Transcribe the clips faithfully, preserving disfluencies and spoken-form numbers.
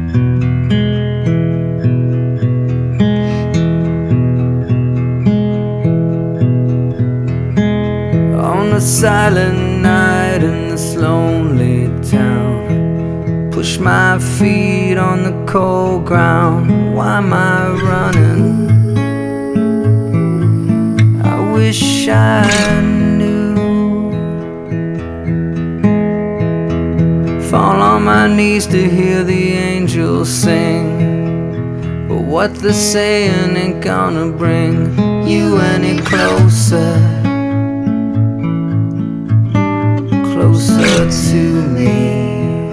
On a silent night in this lonely town, push my feet on the cold ground. Why am I running? I wish I knew. Fall on my knees to hear the angels sing, but what they're saying ain't gonna bring you any closer, closer to me.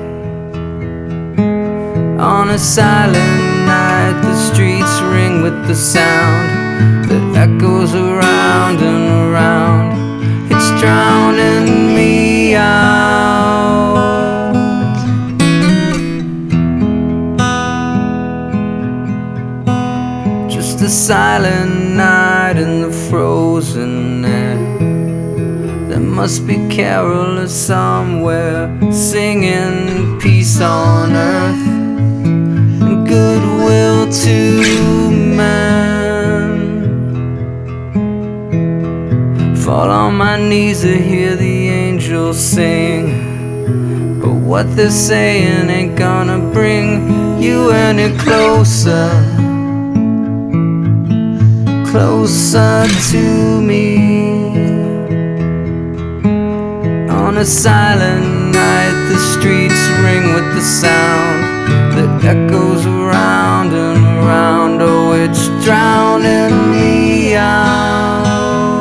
On a silent night, the streets ring with the sound that echoes around and around. It's drowning me out. Just a silent night in the frozen air. There must be carolers somewhere singing peace on earth and goodwill to man. Fall on my knees to hear the angels sing, but what they're saying ain't gonna bring you any closer, closer to me. On a silent night, the streets ring with the sound that echoes around and around. Oh, it's drowning me out.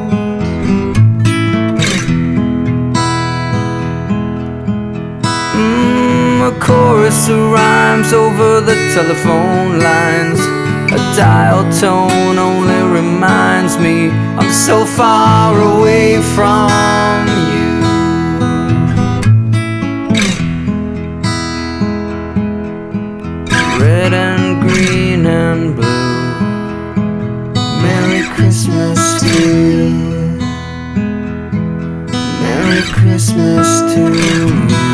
Mm, a chorus of rhymes over the telephone lines. A dial tone only reminds me I'm so far away from you. Red and green and blue, Merry Christmas to you, Merry Christmas to you.